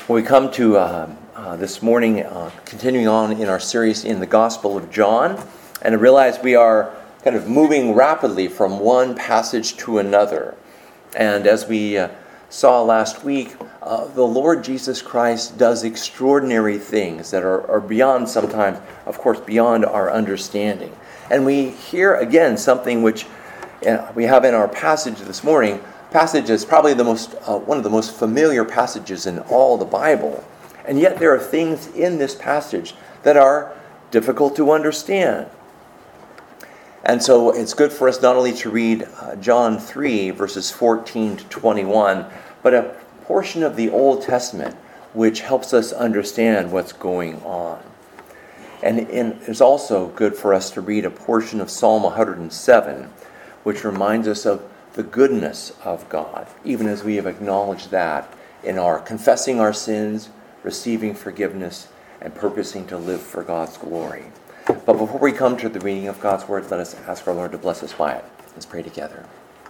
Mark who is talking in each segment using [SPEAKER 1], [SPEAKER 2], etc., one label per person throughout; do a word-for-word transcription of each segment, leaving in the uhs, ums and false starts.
[SPEAKER 1] We come to uh, uh, this morning, uh, continuing on in our series in the Gospel of John, and I realize we are kind of moving rapidly from one passage to another. And as we uh, saw last week, uh, the Lord Jesus Christ does extraordinary things that are, are beyond sometimes, of course, beyond our understanding. And we hear again something which uh, we have in our passage this morning. Passage is probably the most uh, one of the most familiar passages in all the Bible, and yet there are things in this passage that are difficult to understand. And so it's good for us not only to read uh, John three verses fourteen to twenty-one, but a portion of the Old Testament which helps us understand what's going on. And, and it's also good for us to read a portion of Psalm one hundred seven, which reminds us of the goodness of God, even as we have acknowledged that in our confessing our sins, receiving forgiveness, and purposing to live for God's glory. But before we come to the reading of God's Word, let us ask our Lord to bless us by it. Let's pray together.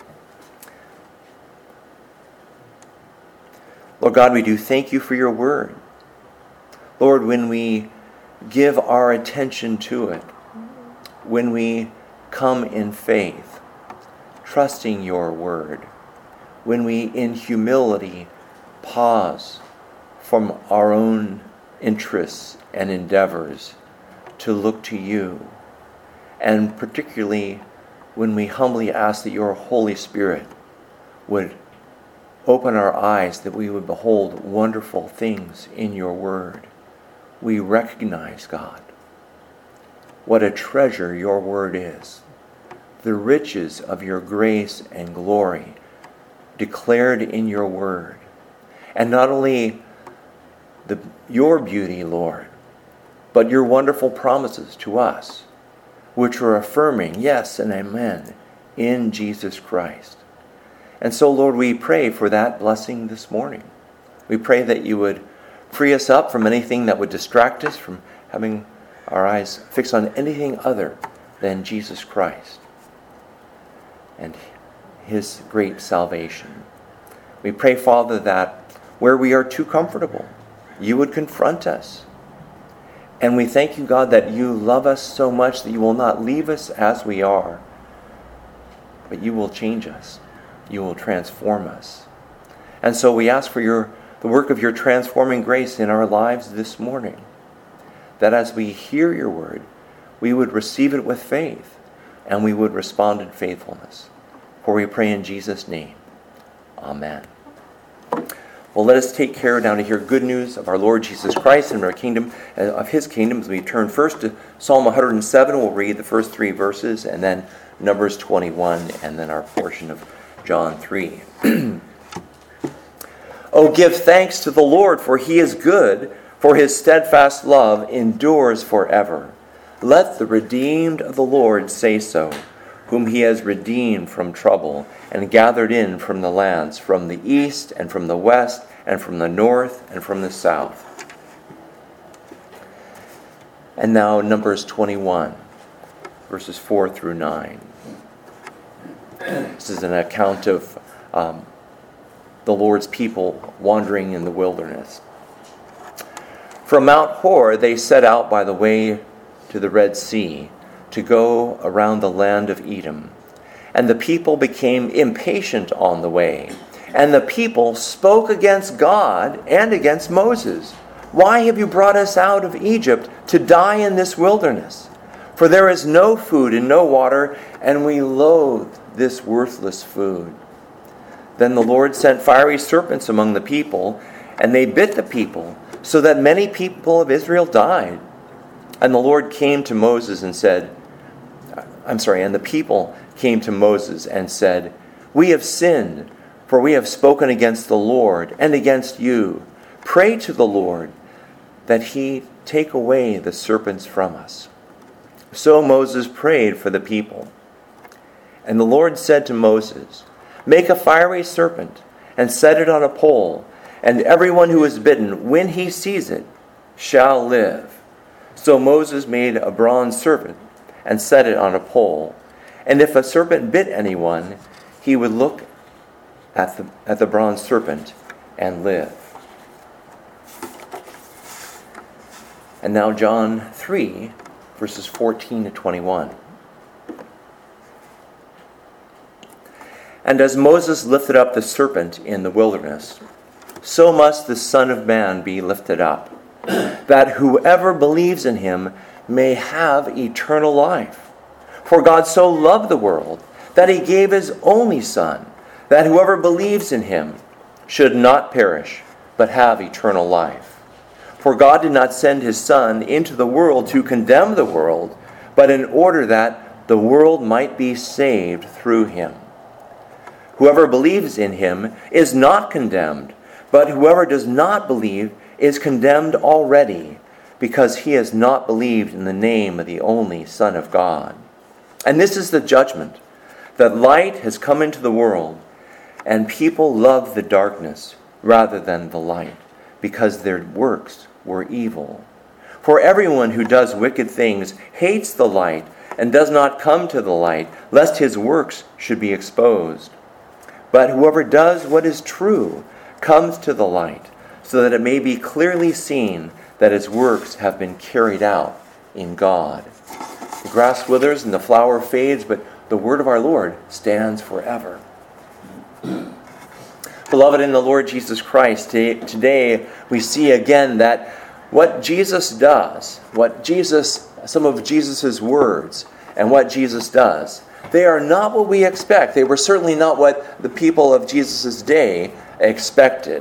[SPEAKER 1] Lord God, we do thank you for your Word. Lord, when we give our attention to it, when we come in faith, trusting your word, when we in humility pause from our own interests and endeavors to look to you, and particularly when we humbly ask that your Holy Spirit would open our eyes, that we would behold wonderful things in your word, we recognize, God, what a treasure your word is. The riches of your grace and glory declared in your word. And not only the, your beauty, Lord, but your wonderful promises to us, which are affirming yes and amen in Jesus Christ. And so, Lord, we pray for that blessing this morning. We pray that you would free us up from anything that would distract us from having our eyes fixed on anything other than Jesus Christ and his great salvation. We pray, Father, that where we are too comfortable, you would confront us. And we thank you, God, that you love us so much that you will not leave us as we are, but you will change us. You will transform us. And so we ask for your the work of your transforming grace in our lives this morning, that as we hear your word, we would receive it with faith, and we would respond in faithfulness. For we pray in Jesus' name. Amen. Well, let us take care now to hear good news of our Lord Jesus Christ and of our kingdom, of his kingdom, as we turn first to Psalm one hundred seven. We'll read the first three verses, and then Numbers twenty-one, and then our portion of John three. Oh, give thanks to the Lord, for he is good, for his steadfast love endures forever. Let the redeemed of the Lord say so, whom he has redeemed from trouble and gathered in from the lands, from the east and from the west and from the north and from the south. And now Numbers twenty-one, verses four through nine. This is an account of um, the Lord's people wandering in the wilderness. From Mount Hor they set out by the way to the Red Sea, to go around the land of Edom. And the people became impatient on the way. And the people spoke against God and against Moses. Why have you brought us out of Egypt to die in this wilderness? For there is no food and no water, and we loathe this worthless food. Then the Lord sent fiery serpents among the people, and they bit the people, so that many people of Israel died. And the Lord came to Moses and said, I'm sorry, and the people came to Moses and said, we have sinned, for we have spoken against the Lord and against you. Pray to the Lord that he take away the serpents from us. So Moses prayed for the people. And the Lord said to Moses, make a fiery serpent and set it on a pole, and everyone who is bitten, when he sees it, shall live. So Moses made a bronze serpent and set it on a pole. And if a serpent bit anyone, he would look at the, at the bronze serpent and live. And now John three, verses fourteen to twenty-one. And as Moses lifted up the serpent in the wilderness, so must the Son of Man be lifted up, that whoever believes in him may have eternal life. For God so loved the world that he gave his only Son, that whoever believes in him should not perish, but have eternal life. For God did not send his Son into the world to condemn the world, but in order that the world might be saved through him. Whoever believes in him is not condemned, but whoever does not believe is condemned already, because he has not believed in the name of the only Son of God. And this is the judgment, that light has come into the world, and people love the darkness rather than the light, because their works were evil. For everyone who does wicked things hates the light and does not come to the light, lest his works should be exposed. But whoever does what is true comes to the light, so that it may be clearly seen that his works have been carried out in God. The grass withers and the flower fades, but the word of our Lord stands forever. Beloved in the Lord Jesus Christ, today we see again that what Jesus does, what Jesus, some of Jesus' words, and what Jesus does, they are not what we expect. They were certainly not what the people of Jesus' day expected.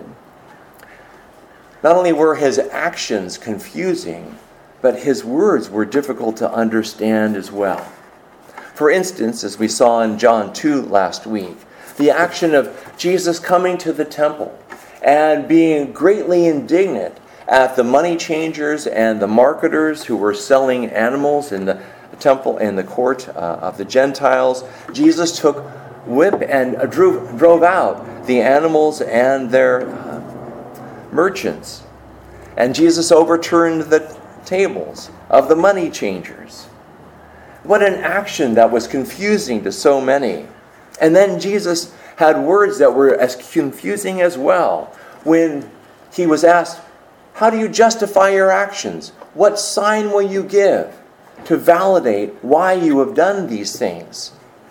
[SPEAKER 1] Not only were his actions confusing, but his words were difficult to understand as well. For instance, as we saw in John two last week, the action of Jesus coming to the temple and being greatly indignant at the money changers and the marketers who were selling animals in the temple in the court uh, of the Gentiles. Jesus took whip and uh, drove, drove out the animals and their uh, merchants. And Jesus overturned the tables of the money changers. What an action that was confusing to so many. And then Jesus had words that were as confusing as well. When he was asked, how do you justify your actions? What sign will you give to validate why you have done these things?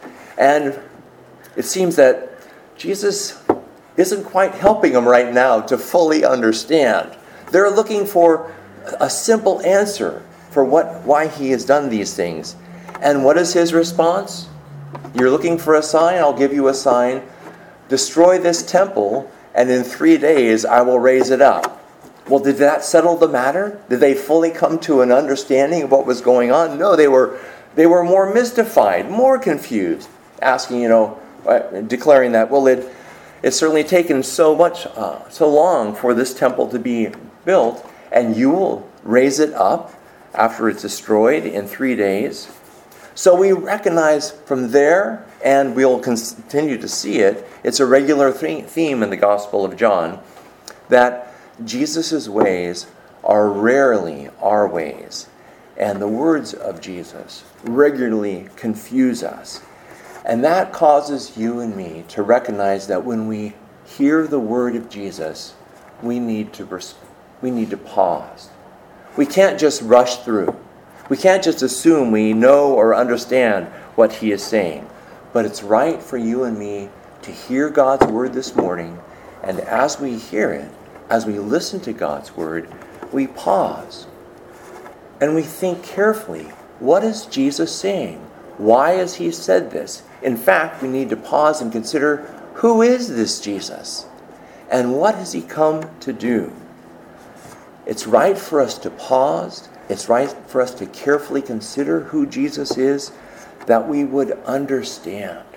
[SPEAKER 1] And it seems that Jesus isn't quite helping them right now to fully understand. They're looking for a simple answer for what why he has done these things. And what is his response? You're looking for a sign? I'll give you a sign. Destroy this temple, and in three days I will raise it up. Well, did that settle the matter? Did they fully come to an understanding of what was going on? No, they were they were more mystified, more confused, asking, you know, declaring that, well, it it's certainly taken so much, uh, so long for this temple to be built, and you will raise it up after it's destroyed in three days. So we recognize from there, and we'll continue to see it, it's a regular theme in the Gospel of John, that Jesus' ways are rarely our ways. And the words of Jesus regularly confuse us. And that causes you and me to recognize that when we hear the word of Jesus, we need to res- we need to pause. We can't just rush through. We can't just assume we know or understand what he is saying. But it's right for you and me to hear God's word this morning, and as we hear it, as we listen to God's word, we pause and we think carefully, what is Jesus saying? Why has he said this? In fact, we need to pause and consider, who is this Jesus? And what has he come to do? It's right for us to pause. It's right for us to carefully consider who Jesus is, that we would understand.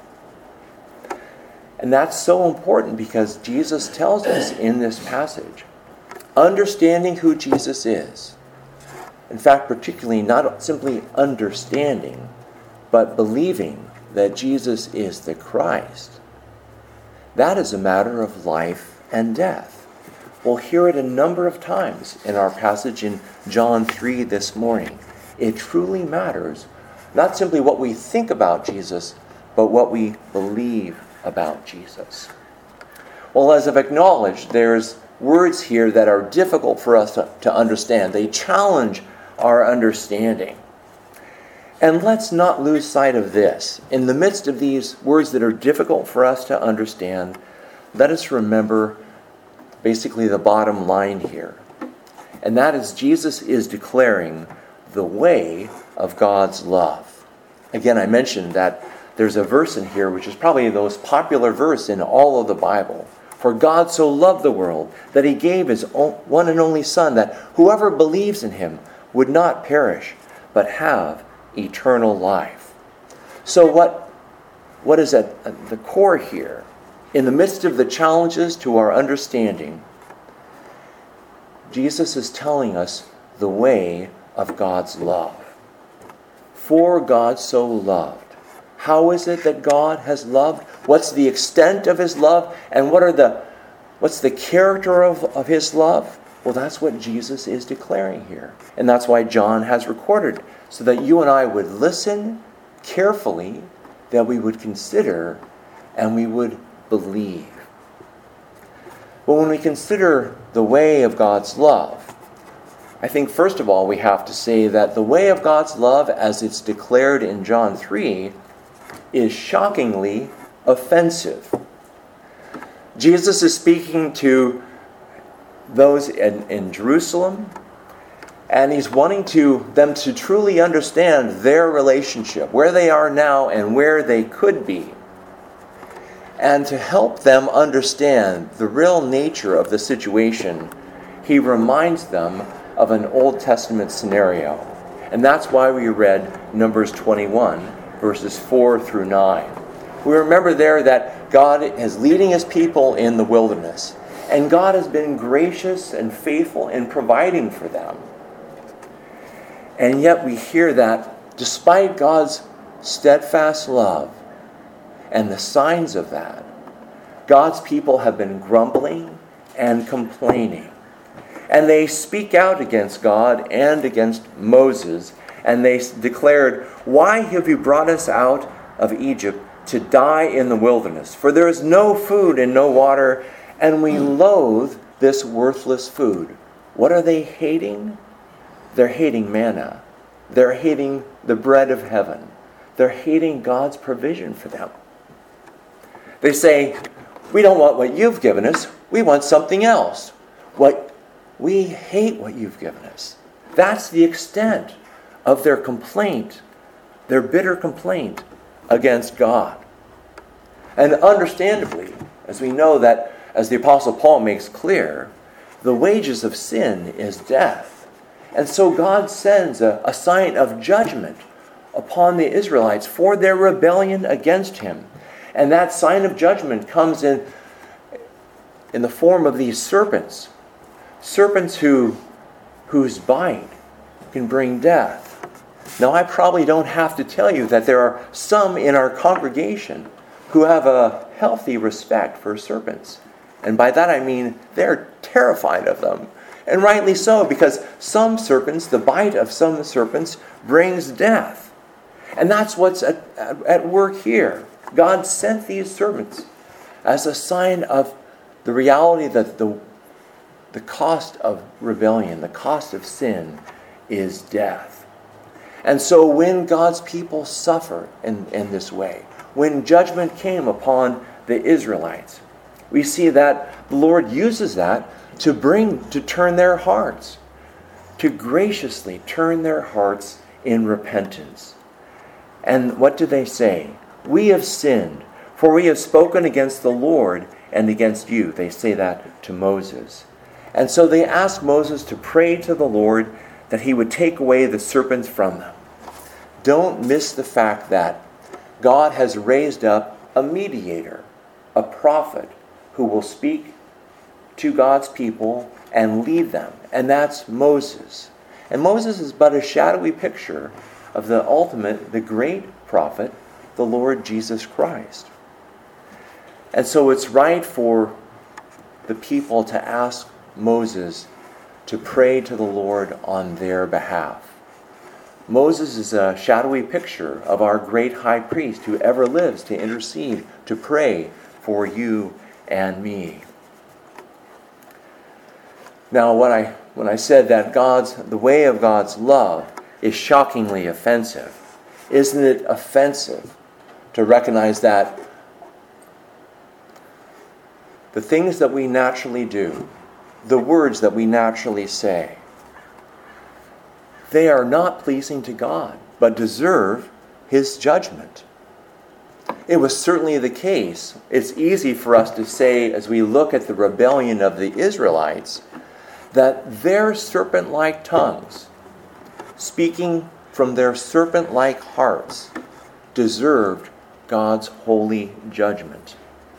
[SPEAKER 1] And that's so important because Jesus tells us in this passage, understanding who Jesus is. In fact, particularly not simply understanding, but believing that Jesus is the Christ. That is a matter of life and death. We'll hear it a number of times in our passage in John three this morning. It truly matters, not simply what we think about Jesus, but what we believe about Jesus. Well, as I've acknowledged, there's words here that are difficult for us to, to understand. They challenge our understanding. And let's not lose sight of this. In the midst of these words that are difficult for us to understand, let us remember basically the bottom line here. And that is Jesus is declaring the way of God's love. Again, I mentioned that there's a verse in here which is probably the most popular verse in all of the Bible. For God so loved the world that he gave his one and only Son, that whoever believes in him would not perish, but have eternal life. So what, what is at the core here? In the midst of the challenges to our understanding, Jesus is telling us the way of God's love. For God so loved. How is it that God has loved? What's the extent of his love? And what are the what's the character of, of his love? Well, that's what Jesus is declaring here. And that's why John has recorded, so that you and I would listen carefully, that we would consider, and we would believe. But when we consider the way of God's love, I think first of all we have to say that the way of God's love, as it's declared in John three, is shockingly offensive. Jesus is speaking to those in, in Jerusalem, and he's wanting to them to truly understand their relationship, where they are now and where they could be, and to help them understand the real nature of the situation. He reminds them of an Old Testament scenario, and that's why we read Numbers twenty-one, verses four through nine. We remember there that God is leading his people in the wilderness, and God has been gracious and faithful in providing for them. And yet we hear that despite God's steadfast love and the signs of that, God's people have been grumbling and complaining. And they speak out against God and against Moses, and they declared, "Why have you brought us out of Egypt to die in the wilderness? For there is no food and no water, and we loathe this worthless food." What are they hating? They're hating manna. They're hating the bread of heaven. They're hating God's provision for them. They say, "We don't want what you've given us. We want something else. What we hate what you've given us." That's the extent of their complaint, their bitter complaint against God. And understandably, as we know that, as the Apostle Paul makes clear, the wages of sin is death. And so God sends a, a sign of judgment upon the Israelites for their rebellion against him. And that sign of judgment comes in, in the form of these serpents. Serpents who, whose bite can bring death. Now, I probably don't have to tell you that there are some in our congregation who have a healthy respect for serpents. And by that I mean they're terrified of them. And rightly so, because some serpents, the bite of some serpents, brings death. And that's what's at, at, at work here. God sent these serpents as a sign of the reality that the, the cost of rebellion, the cost of sin, is death. And so when God's people suffer in, in this way, when judgment came upon the Israelites, we see that the Lord uses that to bring, to turn their hearts, to graciously turn their hearts in repentance. And what do they say? "We have sinned, for we have spoken against the Lord and against you." They say that to Moses. And so they ask Moses to pray to the Lord that he would take away the serpents from them. Don't miss the fact that God has raised up a mediator, a prophet, who will speak to God's people and lead them. And that's Moses. And Moses is but a shadowy picture of the ultimate, the great prophet, the Lord Jesus Christ. And so it's right for the people to ask Moses to pray to the Lord on their behalf. Moses is a shadowy picture of our great high priest who ever lives to intercede, to pray for you and me. Now, when I when I said that God's the way of God's love is shockingly offensive, isn't it offensive to recognize that the things that we naturally do, the words that we naturally say, they are not pleasing to God, but deserve His judgment? It was certainly the case. It's easy for us to say, as we look at the rebellion of the Israelites, that their serpent-like tongues, speaking from their serpent-like hearts, deserved God's holy judgment.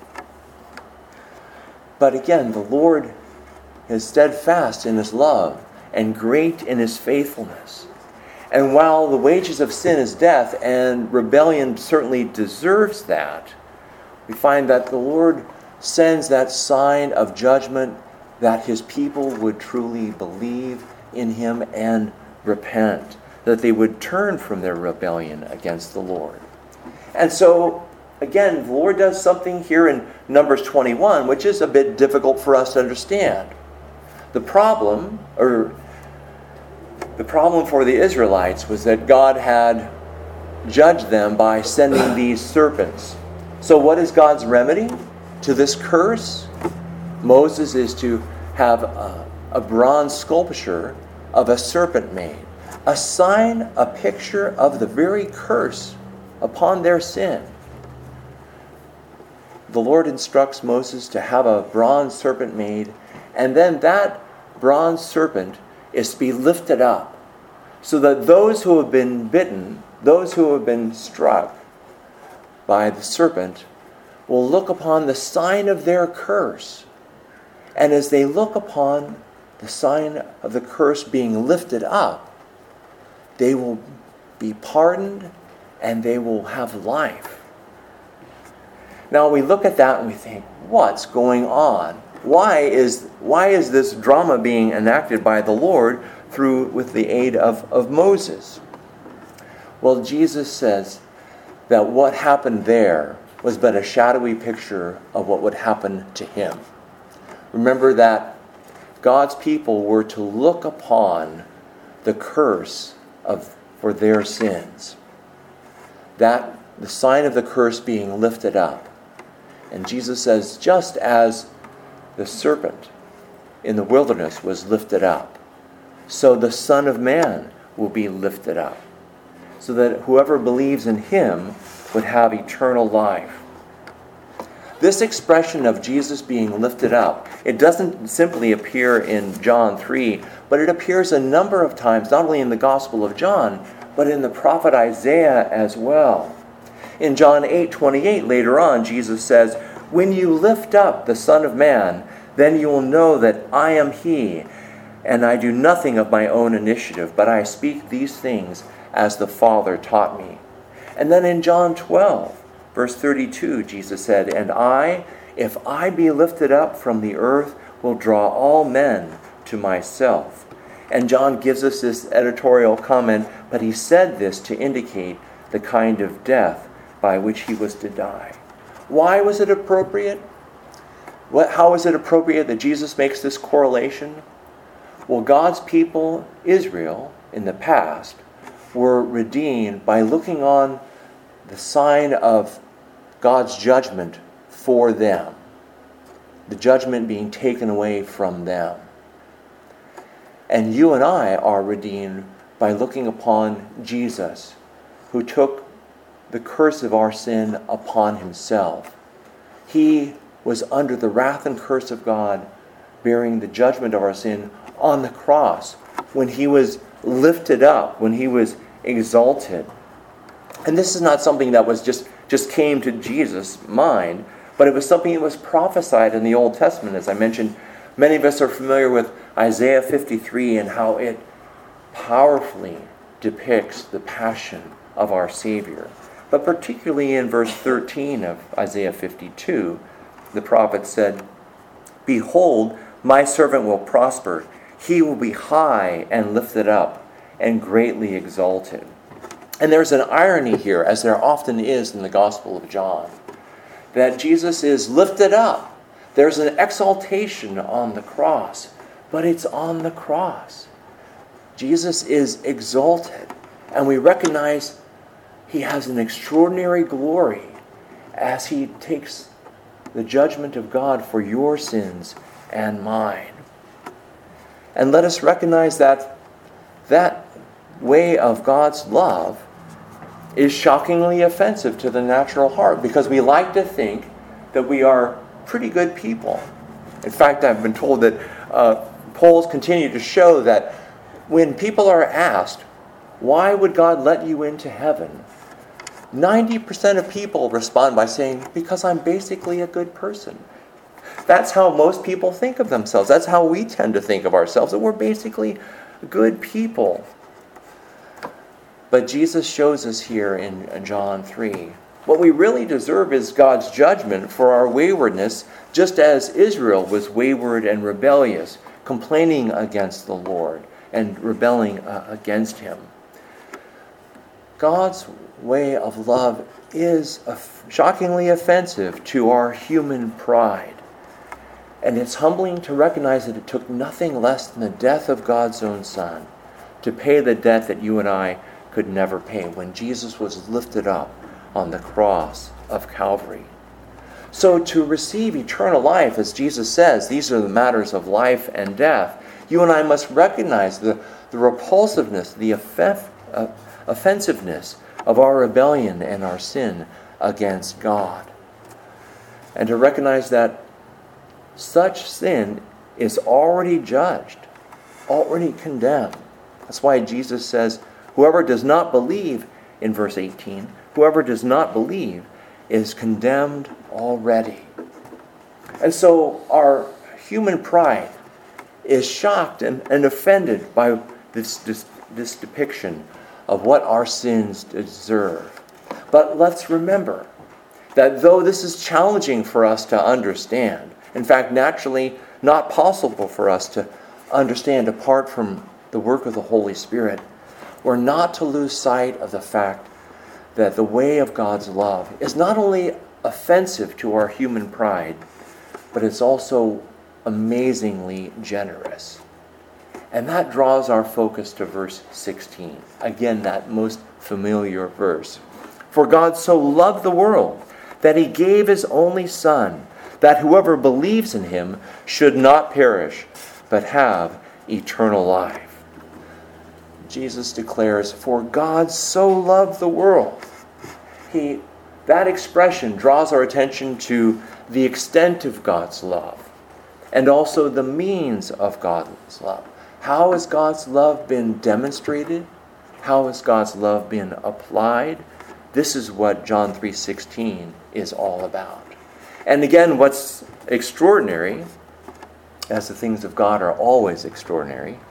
[SPEAKER 1] But again, the Lord is steadfast in His love and great in His faithfulness. And while the wages of sin is death, and rebellion certainly deserves that, we find that the Lord sends that sign of judgment that His people would truly believe in Him and repent, that they would turn from their rebellion against the Lord. And so, again, the Lord does something here in Numbers twenty-one, which is a bit difficult for us to understand. The problem, or the problem for the Israelites was that God had judged them by sending these serpents. So what is God's remedy to this curse? Moses is to have a, a bronze sculpture of a serpent made, a sign, a picture of the very curse upon their sin. The Lord instructs Moses to have a bronze serpent made, and then that bronze serpent is to be lifted up so that those who have been bitten, those who have been struck by the serpent, will look upon the sign of their curse. And as they look upon the sign of the curse being lifted up, they will be pardoned and they will have life. Now we look at that and we think, what's going on? Why is why is this drama being enacted by the Lord through with the aid of, of Moses? Well, Jesus says that what happened there was but a shadowy picture of what would happen to him. Remember that God's people were to look upon the curse of for their sins. That the sign of the curse being lifted up. And Jesus says, just as the serpent in the wilderness was lifted up, so the Son of Man will be lifted up, so that whoever believes in him would have eternal life. This expression of Jesus being lifted up, it doesn't simply appear in John three, but it appears a number of times, not only in the Gospel of John, but in the prophet Isaiah as well. In John eight twenty-eight, later on, Jesus says, "When you lift up the Son of Man, then you will know that I am He, and I do nothing of my own initiative, but I speak these things as the Father taught me." And then in John twelve, verse thirty-two, Jesus said, "And I, if I be lifted up from the earth, will draw all men to myself." And John gives us this editorial comment, but he said this to indicate the kind of death by which he was to die. Why was it appropriate? What, how is it appropriate that Jesus makes this correlation? Well, God's people, Israel, in the past, were redeemed by looking on the sign of God's judgment for them. The judgment being taken away from them. And you and I are redeemed by looking upon Jesus, who took the curse of our sin upon himself. He was under the wrath and curse of God, bearing the judgment of our sin on the cross, when he was lifted up, when he was exalted. And this is not something that was just, just came to Jesus' mind, but it was something that was prophesied in the Old Testament. As I mentioned, many of us are familiar with Isaiah fifty-three and how it powerfully depicts the passion of our Savior. But particularly in verse thirteen of Isaiah fifty-two, the prophet said, "Behold, my servant will prosper. He will be high and lifted up and greatly exalted." And there's an irony here, as there often is in the Gospel of John, that Jesus is lifted up. There's an exaltation on the cross, but it's on the cross. Jesus is exalted, and we recognize he has an extraordinary glory as he takes the judgment of God for your sins and mine. And let us recognize that that way of God's love is shockingly offensive to the natural heart, because we like to think that we are pretty good people. In fact, I've been told that uh, polls continue to show that when people are asked, why would God let you into heaven? ninety percent of people respond by saying, because I'm basically a good person. That's how most people think of themselves. That's how we tend to think of ourselves, that we're basically good people. But Jesus shows us here in John three, what we really deserve is God's judgment for our waywardness, just as Israel was wayward and rebellious, complaining against the Lord and rebelling uh, against him. God's way of love is shockingly offensive to our human pride. And it's humbling to recognize that it took nothing less than the death of God's own Son to pay the debt that you and I could never pay when Jesus was lifted up on the cross of Calvary. So to receive eternal life, as Jesus says, these are the matters of life and death, you and I must recognize the, the repulsiveness, the off- uh, offensiveness of our rebellion and our sin against God. And to recognize that such sin is already judged, already condemned. That's why Jesus says, whoever does not believe, in verse eighteen, whoever does not believe is condemned already. And so our human pride is shocked and, and offended by this, this, this depiction of what our sins deserve. But let's remember that though this is challenging for us to understand, in fact, naturally not possible for us to understand apart from the work of the Holy Spirit, we're not to lose sight of the fact that the way of God's love is not only offensive to our human pride, but it's also amazingly generous. And that draws our focus to verse sixteen. Again, that most familiar verse. For God so loved the world that he gave his only Son, that whoever believes in him should not perish, but have eternal life. Jesus declares, for God so loved the world. He, that expression draws our attention to the extent of God's love and also the means of God's love. How has God's love been demonstrated? How has God's love been applied? This is what John three sixteen is all about. And again, what's extraordinary, as the things of God are always extraordinary,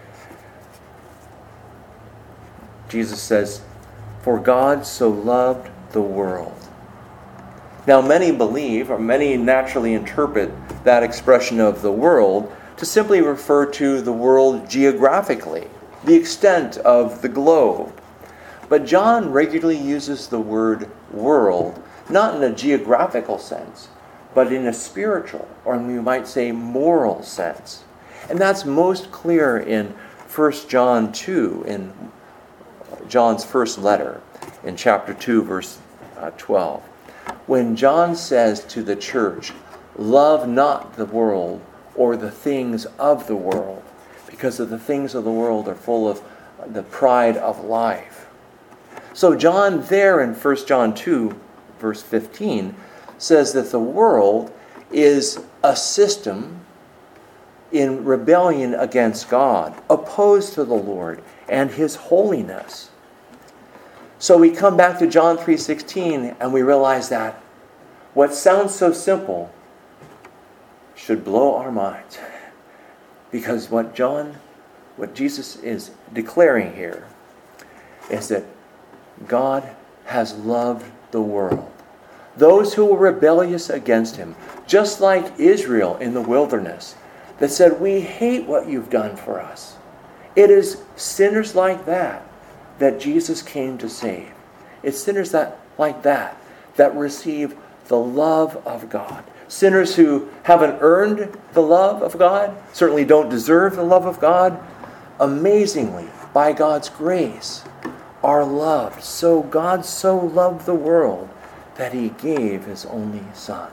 [SPEAKER 1] Jesus says, for God so loved the world. Now, many believe, or many naturally interpret that expression of the world to simply refer to the world geographically, the extent of the globe. But John regularly uses the word world, not in a geographical sense, but in a spiritual, or we might say moral sense. And that's most clear in First John two, in John's first letter, in chapter two, verse twelve. When John says to the church, love not the world or the things of the world, because of the things of the world are full of the pride of life. So John there in First John two, verse fifteen, says that the world is a system in rebellion against God, opposed to the Lord and his holiness. So we come back to John three sixteen and we realize that what sounds so simple should blow our minds. Because what John, what Jesus is declaring here is that God has loved the world. Those who were rebellious against him, just like Israel in the wilderness, that said, we hate what you've done for us. It is sinners like that that Jesus came to save. It's sinners that like that that receive the love of God, sinners who haven't earned the love of God, certainly don't deserve the love of God, amazingly, by God's grace, are loved. So God so loved the world that he gave his only Son.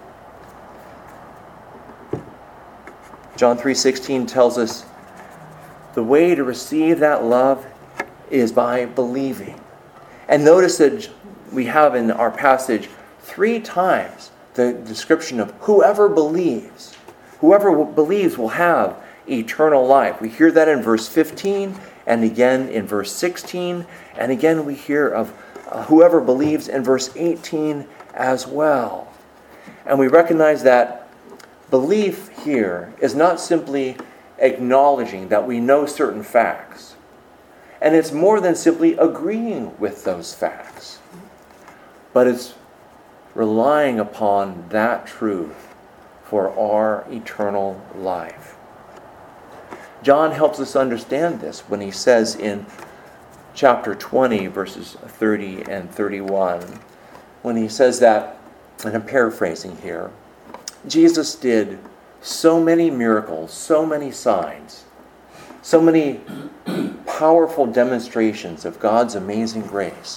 [SPEAKER 1] John three sixteen tells us the way to receive that love is by believing. And notice that we have in our passage three times the description of whoever believes. Whoever believes will have eternal life. We hear that in verse fifteen, and again in verse sixteen, and again we hear of uh, whoever believes in verse eighteen as well. And we recognize that belief here is not simply acknowledging that we know certain facts. And it's more than simply agreeing with those facts. But it's relying upon that truth for our eternal life. John helps us understand this when he says in chapter twenty, verses thirty and thirty-one, when he says that, and I'm paraphrasing here, Jesus did so many miracles, so many signs, so many powerful demonstrations of God's amazing grace,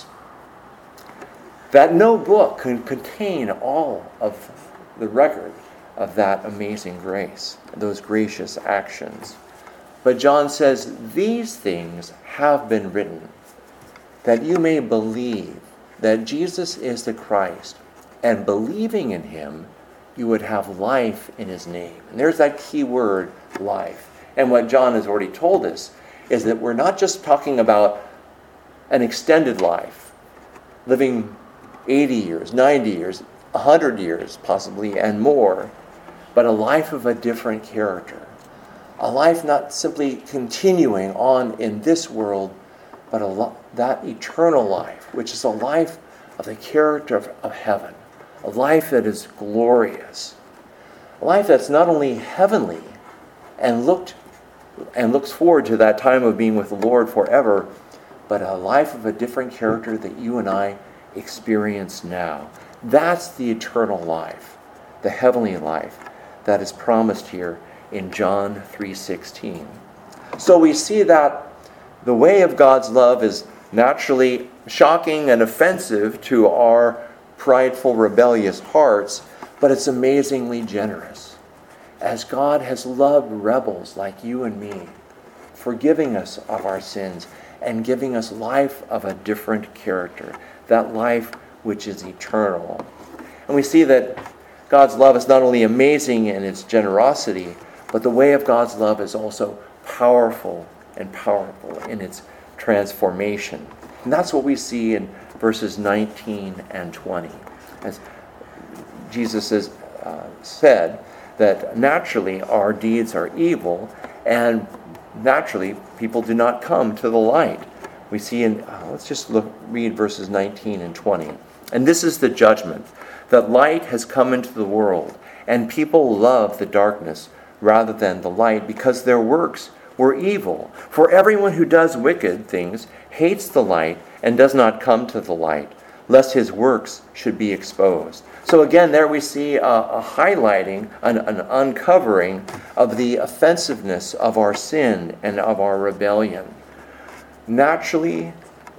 [SPEAKER 1] that no book can contain all of the record of that amazing grace, those gracious actions. But John says, these things have been written, that you may believe that Jesus is the Christ, and believing in him, you would have life in his name. And there's that key word, life. And what John has already told us is that we're not just talking about an extended life, living eighty years, ninety years, one hundred years possibly, and more, but a life of a different character. A life not simply continuing on in this world, but a lo- that eternal life, which is a life of the character of, of heaven. A life that is glorious. A life that's not only heavenly and looked and looks forward to that time of being with the Lord forever, but a life of a different character that you and I experience now. That's the eternal life, the heavenly life that is promised here in John three sixteen. So we see that the way of God's love is naturally shocking and offensive to our prideful, rebellious hearts, but it's amazingly generous. As God has loved rebels like you and me, forgiving us of our sins and giving us life of a different character, that life which is eternal. And we see that God's love is not only amazing in its generosity, but the way of God's love is also powerful and powerful in its transformation. And that's what we see in verses nineteen and twenty. As Jesus has uh, said that naturally our deeds are evil, and naturally people do not come to the light. We see in, uh, let's just look, read verses nineteen and twenty. And this is the judgment, that light has come into the world, and people love the darkness rather than the light, because their works were evil. For everyone who does wicked things hates the light and does not come to the light, lest his works should be exposed. So again, there we see a, a highlighting, an, an uncovering of the offensiveness of our sin and of our rebellion. Naturally,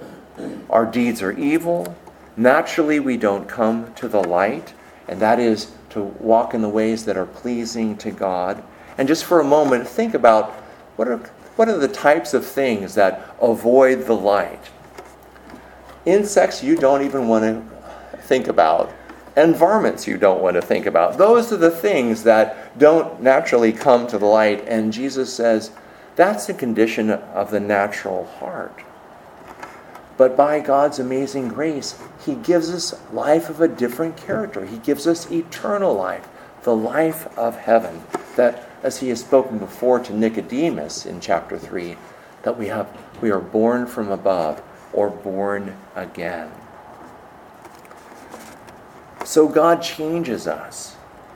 [SPEAKER 1] our deeds are evil. Naturally, we don't come to the light, and that is to walk in the ways that are pleasing to God. And just for a moment, think about what are what are the types of things that avoid the light. Insects you don't even want to think about, and varmints you don't want to think about. Those are the things that don't naturally come to the light, and Jesus says that's the condition of the natural heart. But by God's amazing grace, he gives us life of a different character. He gives us eternal life, the life of heaven, that, as he has spoken before to Nicodemus in chapter three, that we have we are born from above, or born again. So God changes us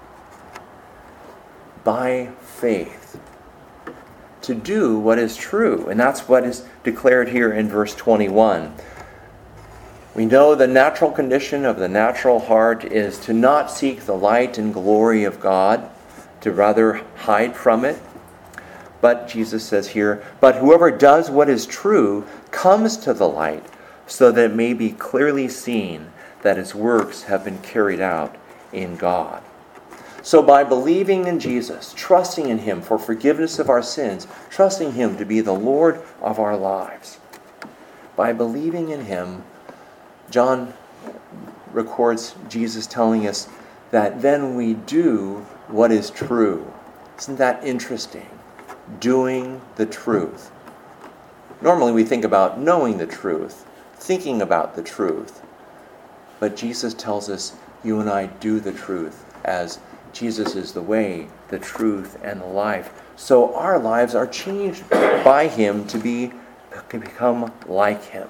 [SPEAKER 1] by faith to do what is true. And that's what is declared here in verse twenty-one. We know the natural condition of the natural heart is to not seek the light and glory of God, to rather hide from it. But Jesus says here, but whoever does what is true comes to the light, so that it may be clearly seen that his works have been carried out in God. So by believing in Jesus, trusting in him for forgiveness of our sins, trusting him to be the Lord of our lives, by believing in him, John records Jesus telling us that then we do what is true. Isn't that interesting? Doing the truth. Normally we think about knowing the truth, thinking about the truth. But Jesus tells us you and I do the truth, as Jesus is the way, the truth, and the life. So our lives are changed by him to be to become like him.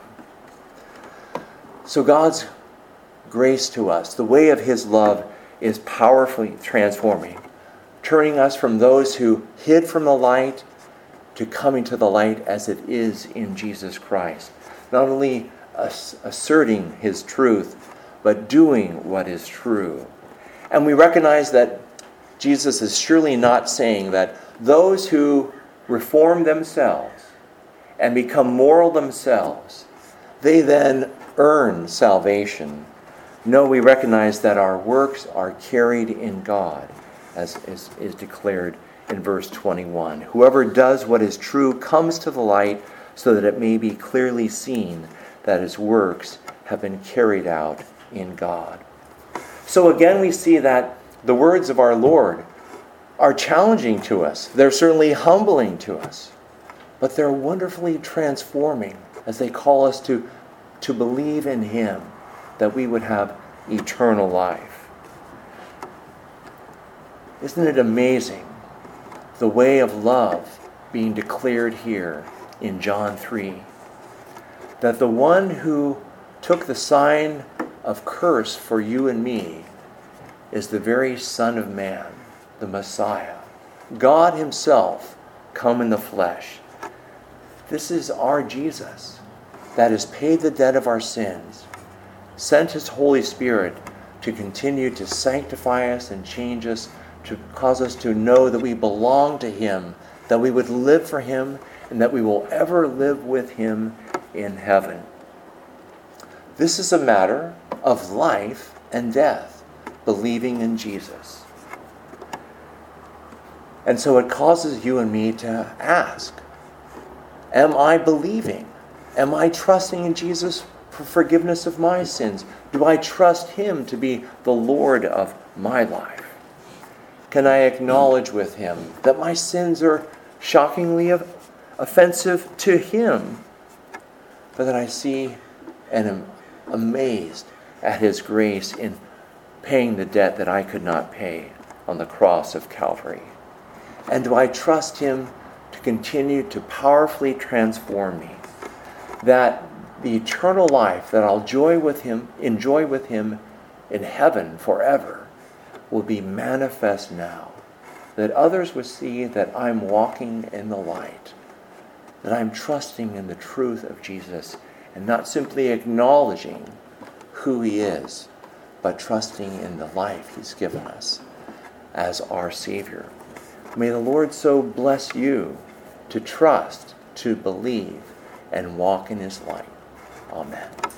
[SPEAKER 1] So God's grace to us, the way of his love, is powerfully transforming, turning us from those who hid from the light to coming to the light as it is in Jesus Christ. Not only ass- asserting his truth, but doing what is true. And we recognize that Jesus is surely not saying that those who reform themselves and become moral themselves, they then earn salvation. No, we recognize that our works are carried in God, as is, is declared in verse twenty-one. Whoever does what is true comes to the light, so that it may be clearly seen that his works have been carried out in God. So again, we see that the words of our Lord are challenging to us. They're certainly humbling to us, but they're wonderfully transforming as they call us to, to believe in him, that we would have eternal life. Isn't it amazing, the way of love being declared here in John three? That the one who took the sign of curse for you and me is the very Son of Man, the Messiah, God himself come in the flesh. This is our Jesus that has paid the debt of our sins, sent his Holy Spirit to continue to sanctify us and change us, to cause us to know that we belong to him, that we would live for him, and that we will ever live with him in heaven. This is a matter of life and death, believing in Jesus. And so it causes you and me to ask, am I believing? Am I trusting in Jesus for forgiveness of my sins? Do I trust him to be the Lord of my life? Can I acknowledge with him that my sins are shockingly offensive to him, but that I see and am amazed at his grace in paying the debt that I could not pay on the cross of Calvary? And do I trust him to continue to powerfully transform me, that the eternal life that I'll enjoy with him, enjoy with him in heaven forever will be manifest now, that others will see that I'm walking in the light, that I'm trusting in the truth of Jesus and not simply acknowledging who he is, but trusting in the life he's given us as our Savior. May the Lord so bless you to trust, to believe, and walk in his light. Amen.